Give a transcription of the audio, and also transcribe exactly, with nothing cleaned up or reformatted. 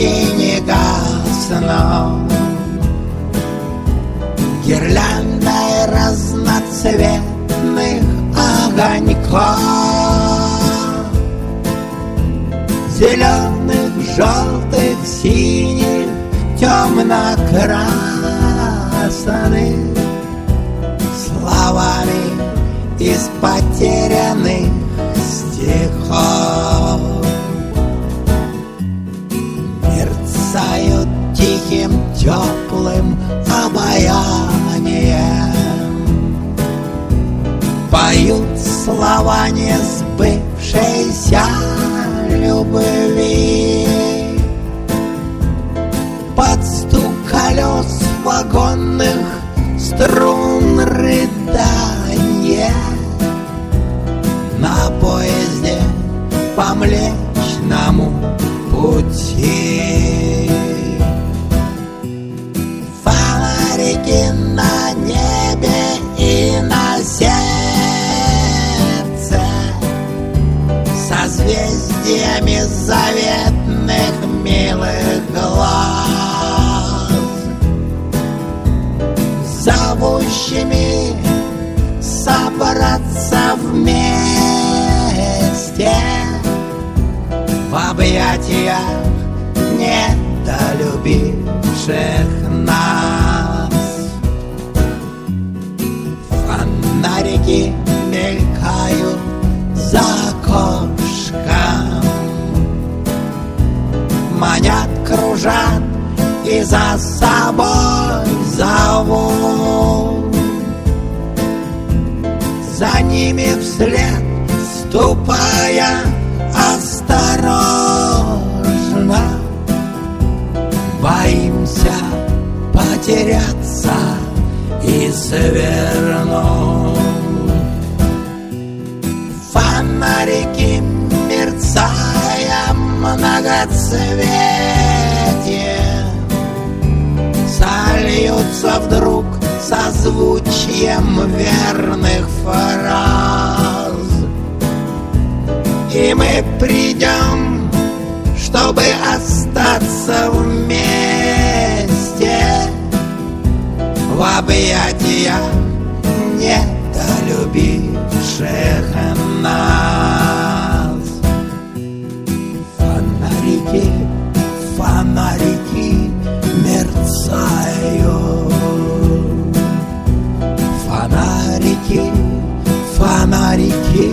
и не гаснут гирляндой разноцветных огоньков, зеленых, желтых, синих, темно-красных, словами из потерянных стихов. Мерцают тихим, теплым обаянием, поют слова несбывшейся любви. Под стук колес вагонных струн рыдания на поезде по Млечному пути. Фонарики на небе и на сердце, созвездиями заветных милых глаз, зовущими собраться вместе в объятиях недолюбивших нас. Фонарики мелькают за окошком, манят, кружат и за собой зовут. За ними вслед ступая осторожно, боимся потеряться и свернуть. Фонарики, мерцая многоцветие, сольются вдруг созвучием верных фраз, и мы придем, чтобы остаться вместе в объятиях недолюбивших нас. Фонарики, фонарики мерцают, фонарики, фонарики